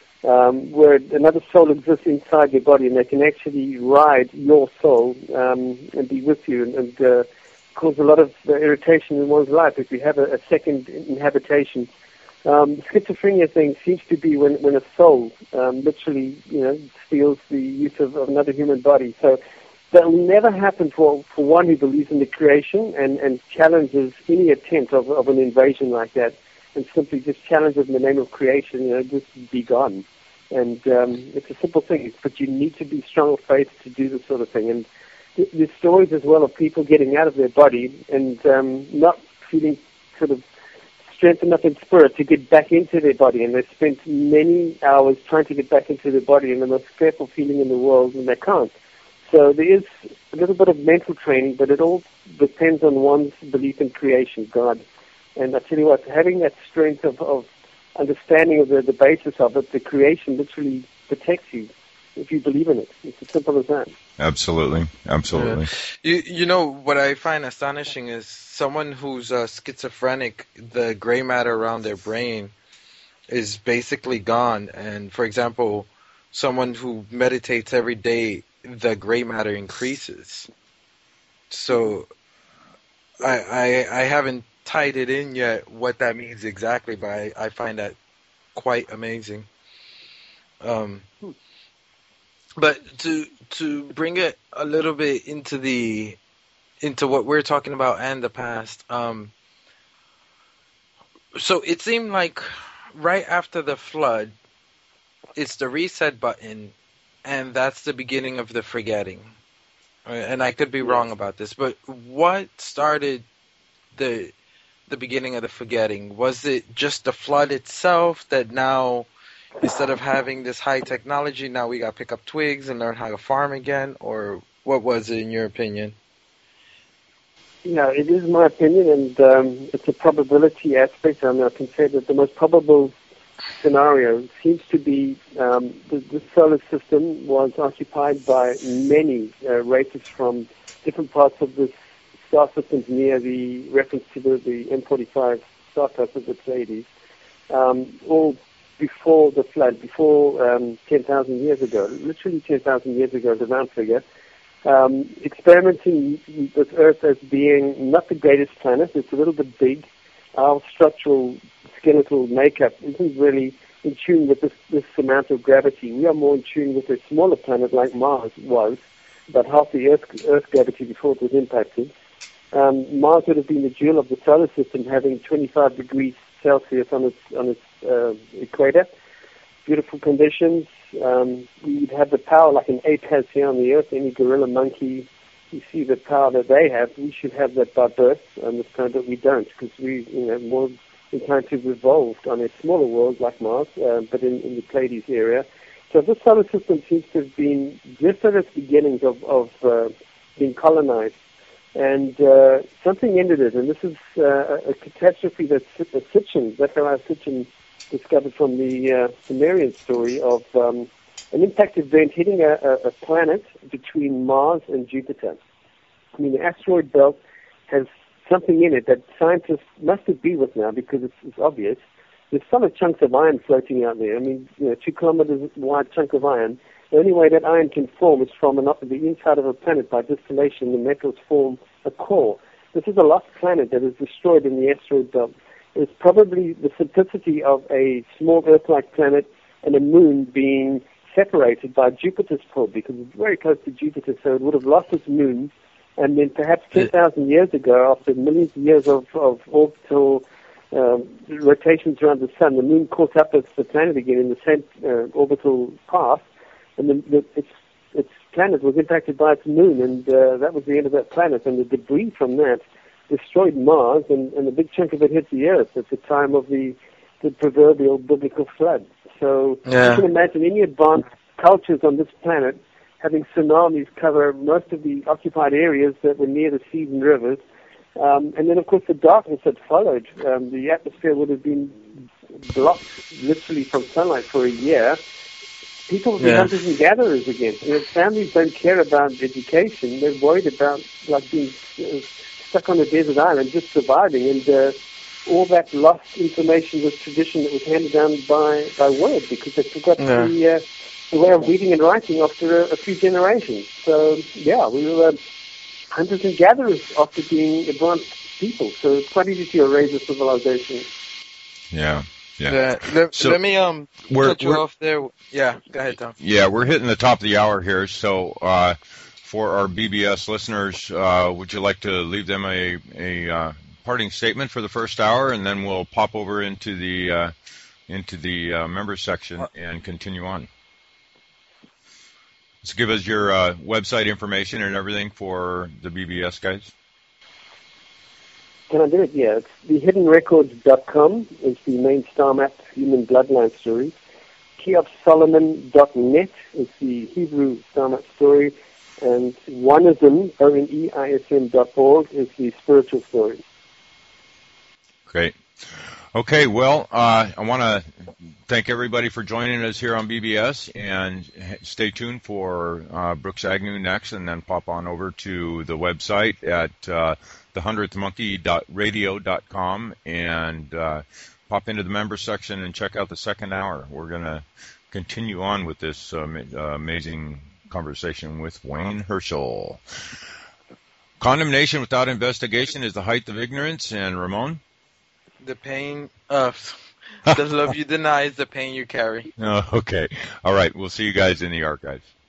um, where another soul exists inside your body, and they can actually ride your soul um, and be with you, and, and uh, cause a lot of uh, irritation in one's life if you have a, a second inhabitation. Um, the schizophrenia thing seems to be when, when a soul um, literally, you know, steals the use of, of another human body. So that will never happen for, for one who believes in the creation and, and challenges any attempt of, of an invasion like that, and simply just challenges in the name of creation, you know, just be gone. And um, it's a simple thing, but you need to be strong of faith to do this sort of thing. And th- there's stories as well of people getting out of their body and um, not feeling sort of strength enough in spirit to get back into their body, and they've spent many hours trying to get back into their body, and the most fearful feeling in the world, and they can't. So there is a little bit of mental training, but it all depends on one's belief in creation, God. And I tell you what, having that strength of, of understanding of the, the basis of it, the creation literally protects you if you believe in it. It's as simple as that. absolutely, absolutely. You, you know, what I find astonishing is someone who's uh, schizophrenic, the gray matter around their brain is basically gone. And, for example, someone who meditates every day, the gray matter increases. So I, I, I haven't tied it in yet what that means exactly, but I, I find that quite amazing. Um, but to to bring it a little bit into the into what we're talking about and the past, um, so it seemed like right after the flood, it's the reset button, and that's the beginning of the forgetting. And I could be wrong about this, but what started the the beginning of the forgetting? Was it just the flood itself that now instead of having this high technology, now we got to pick up twigs and learn how to farm again? Or what was it in your opinion? Yeah, it is my opinion, and um, it's a probability aspect. I mean, I can say that the most probable scenario seems to be um, the, the solar system was occupied by many uh, races from different parts of the star systems near the reference to the, the M forty-five star cluster of the Pleiades, um, all before the flood, before um, ten thousand years ago, literally ten thousand years ago, the round figure. Um, experimenting with Earth as being not the greatest planet. It's a little bit big. Our structural skeletal makeup isn't really in tune with this, this amount of gravity. We are more in tune with a smaller planet like Mars was, about half the Earth, Earth gravity before it was impacted. Um, Mars would have been the jewel of the solar system, having twenty-five degrees Celsius on its on its uh, equator. Beautiful conditions. Um, we'd have the power like an ape has here on the Earth. Any gorilla, monkey, you see the power that they have. We should have that by birth on this planet, but we don't, because we, you know, more inclined to have evolved on a smaller world like Mars, uh, but in, in the Pleiades area. So this solar system seems to have been just at its beginnings of, of uh, being colonized. And uh, something ended it, and this is uh, a catastrophe that Sitchin, Zechariah Sitchin, discovered from the uh, Sumerian story of um, an impact event hitting a, a, a planet between Mars and Jupiter. I mean, the asteroid belt has something in it that scientists must agree with now because it's, it's obvious. There's solid chunks of iron floating out there. I mean, you know, two kilometers wide chunk of iron. The only way that iron can form is from an, the inside of a planet by distillation. The metals form a core. This is a lost planet that is destroyed in the asteroid belt. It's probably the simplicity of a small Earth-like planet and a moon being separated by Jupiter's pull, because it's very close to Jupiter, so it would have lost its moon. And then perhaps ten thousand years ago, after millions of years of, of orbital um, rotations around the sun, the moon caught up with the planet again in the same uh, orbital path, and the, the, its, its planet was impacted by its moon, and uh, that was the end of that planet. And the debris from that destroyed Mars, and, and a big chunk of it hit the Earth at the time of the, the proverbial biblical flood. So yeah. You can imagine any advanced cultures on this planet having tsunamis cover most of the occupied areas that were near the seas and rivers. Um, and then, of course, the darkness that followed. Um, the atmosphere would have been blocked literally from sunlight for a year. People would be yeah. hunters and gatherers again. You know, families don't care about education. They're worried about like being uh, stuck on a desert island, just surviving. And uh, all that lost information was tradition that was handed down by, by word, because they forgot yeah. the, uh, the way of reading and writing after a, a few generations. So, yeah, we were uh, hunters and gatherers after being advanced people. So it's quite easy to erase a civilization. Yeah. Yeah. yeah. Let, so let me um cut you off there. Yeah, go ahead, Tom. Yeah, we're hitting the top of the hour here. So uh, for our B B S listeners, uh, would you like to leave them a, a uh, parting statement for the first hour, and then we'll pop over into the uh, into the uh, members section and continue on. Just give us your uh, website information and everything for the B B S guys. Can I do it? Yeah, it's the hidden records dot com is the main Star Map human bloodline story. Cheops Solomon dot net is the Hebrew Star Map story. And Oneism, O N E I S M dot org is the spiritual story. Great. Okay, well, uh, I want to thank everybody for joining us here on B B S, and stay tuned for uh, Brooks Agnew next, and then pop on over to the website at uh, the hundredth monkey dot radio dot com and uh, pop into the member section and check out the second hour. We're going to continue on with this uh, uh, amazing conversation with Wayne Herschel. Condemnation without investigation is the height of ignorance. And Ramon? The pain of the love you deny is the pain you carry. Oh, okay. All right. We'll see you guys in the archives.